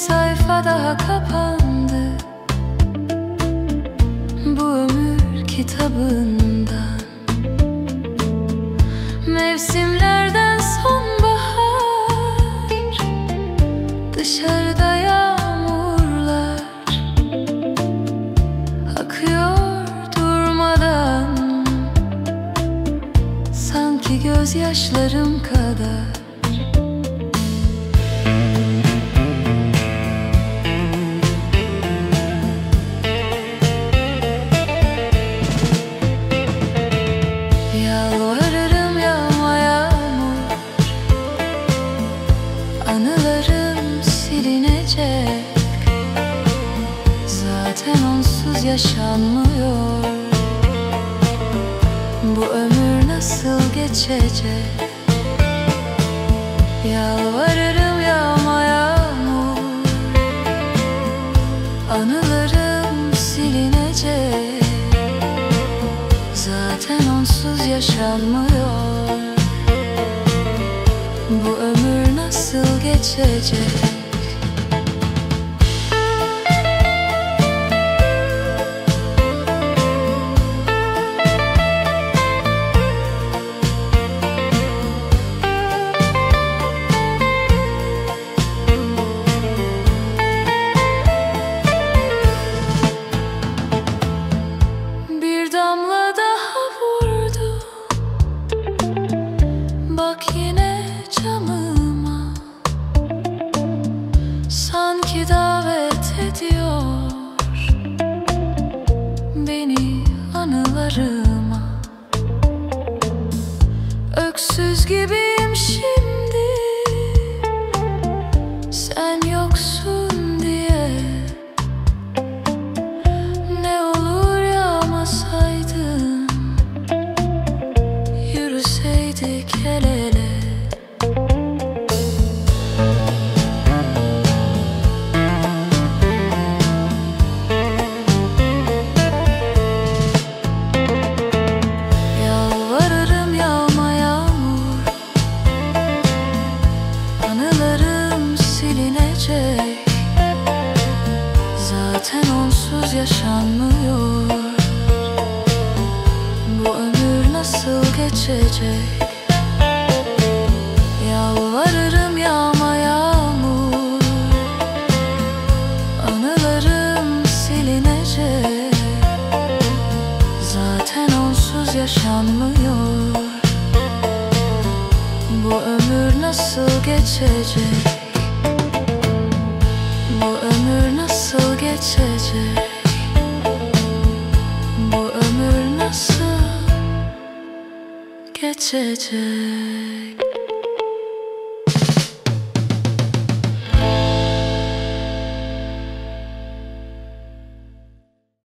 sayfa daha kapandı bu ömür kitabından. Mevsimlerden sonbahar, dışarıda yağmurlar akıyor durmadan, sanki gözyaşlarım kadar. Yalvarırım yağma yağmur, anılarım silinecek. Zaten onsuz yaşanmıyor, bu ömür nasıl geçecek? Yalvarırım yağma yağmur, anılarım silinecek. Zaten onsuz yaşanmıyor, bu ömür nasıl geçecek? Bir damla daha vurdu, bak yine camıma, sanki davet ediyor beni anılarıma. Öksüz gibiyim şimdi, sen yoksun diye. Ne olur yağmasaydın, yürüseydik el ele. Yalvarırım yağma yağmur, anılarım silinecek. Zaten onsuz yaşanmıyor, bu ömür nasıl geçecek? Yalvarırım yağma yağmur, anılarım silinecek. Zaten onsuz yaşanmıyor, bu ömür nasıl geçecek? Bu ömür nasıl geçecek? Bu ömür nasıl geçecek?